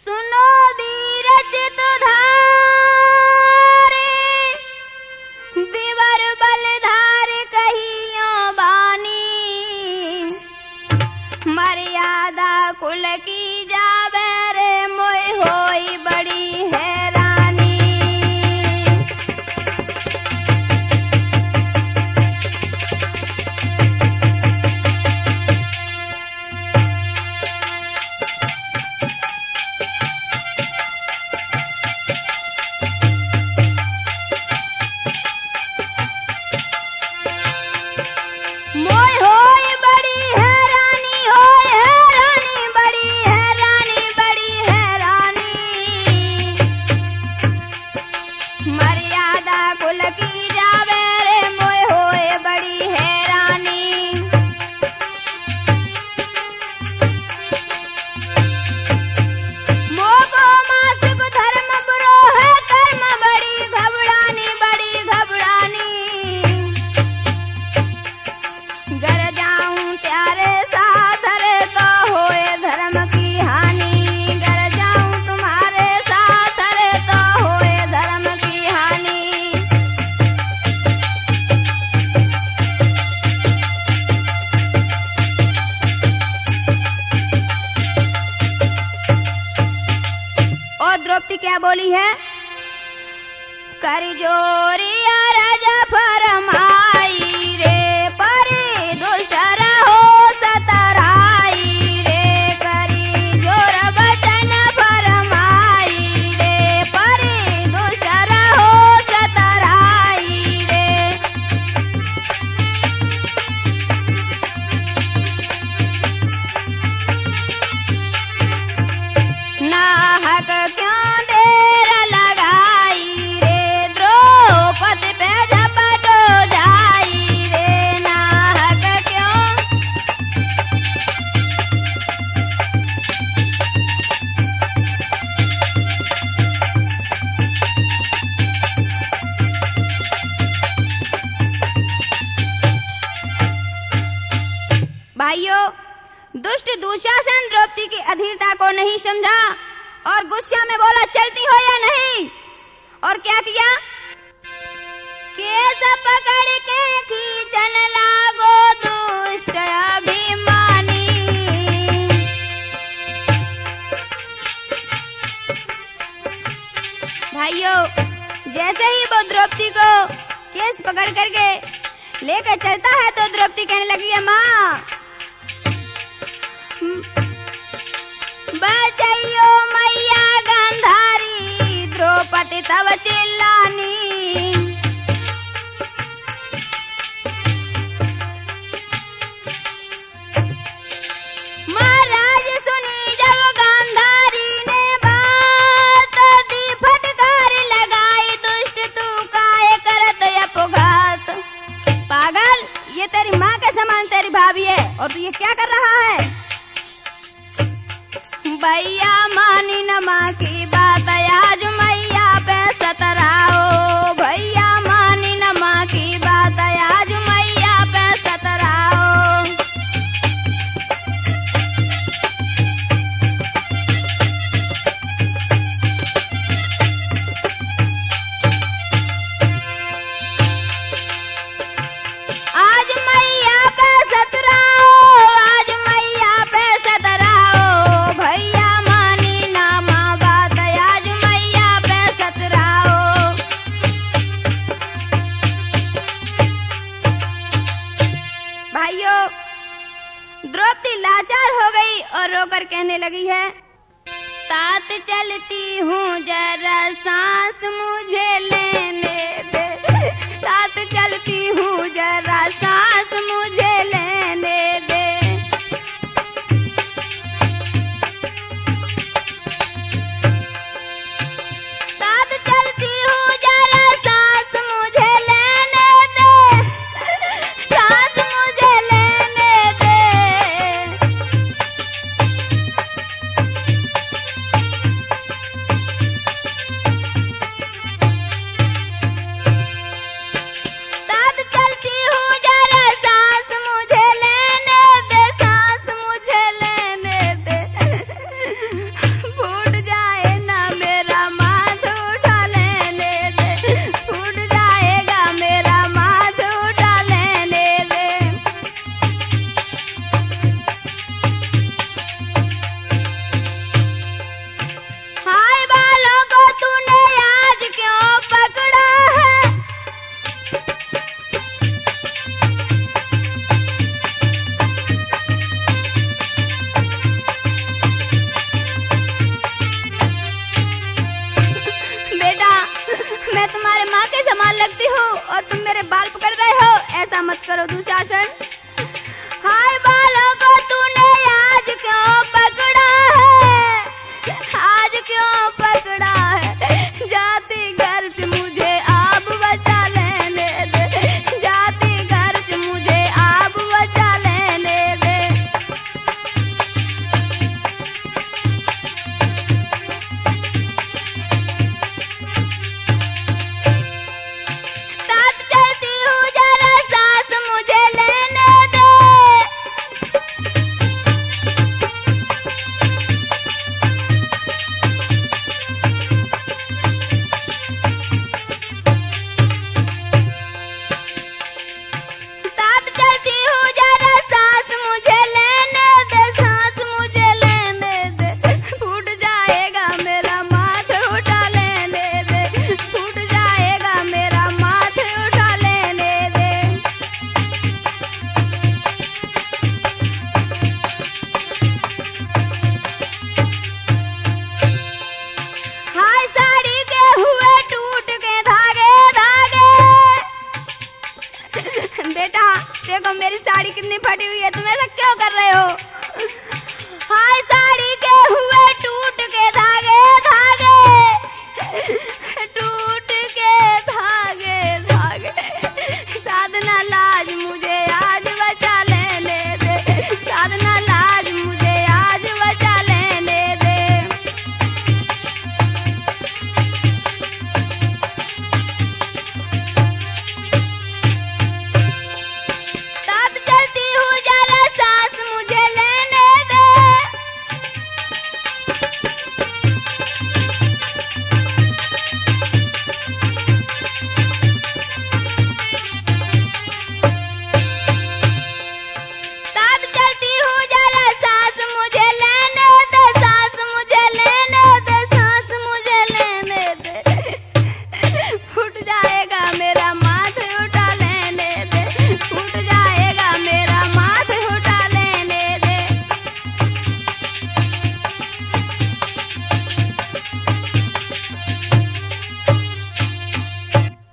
सुनो वीरचित धारे दिवर बलधार कहियो बानी मर्यादा कुल की जावे रे मोय होई बड़ी हैरानी। द्रौपदी क्या बोली है? कर जोरिया राजा फरमाई रे परे दुष्ट रहो सतराई रे करी जोर बचन फरमाई रे परे दुष्ट रहो सतराई रे। नाहक क्यों देर लगाई रे द्रौपदी पे झपटो जाई रे नाहक क्यों। भाइयों, दुष्ट दुशासन द्रौपदी की अधीरता को नहीं समझा और गुस्सा में बोला चलती हो या नहीं। और क्या किया? केस पकड़ के खींचन लागो दुष्ट अभिमानी। भाइयों, जैसे ही वो द्रौपदी को केस पकड़ करके लेकर चलता है तो द्रौपदी कहने लगी है माँ बचाइयो मैया गांधारी द्रौपदी तब चिल्लानी। महाराज सुनी जब गांधारी ने बात दी फटकार लगाई दुष्ट तू काय करत अपघात। पागल, ये तेरी माँ के समान तेरी भाभी है और तू ये क्या कर रहा है? भैया मानी न माँ की बात आज मैया पे सतराओ भैया मानी न माँ की बात आज मैया पे सतराओ। आज मैया पे सतराओ आज मैया पे सतराओ भैया मानी ना माँ बात आज मैया पे सतराओ। भाइयों, द्रौपदी लाचार हो गई और रोकर कहने लगी है तात चलती हूँ जरा सांस मुझे लेने दे तात चलती हूँ जरा सांस मुझे लेने दे। तात चलती हूँ जरा सांस मुझे लेने दे सांस मुझे लेने दे। तात चलती हूँ जरा ऐसा मत करो दुशासन। हाय बालों को तूने आज क्यों पकड़ा है, आज क्यों पकड़ा है, जाती घर से मुझे आप बचा लेने दे, जाती घर से मुझे आप बचा लेने दे। साथ चलती हूँ जरा सांस मुझे लेने दे। साथ चलती हूँ जरा सांस मुझे लेने दे, सांस मुझे लेने दे। फूट जाएगा मेरा माथे उठा लेने दे, फूट जाएगा मेरा माथे उठा लेने दे। हाय साड़ी के हुए टूट के धागे धागे। बेटा देखो मेरी साड़ी कितनी फटी हुई है, तुम ऐसा क्यों कर रहे हो? हाय साड़ी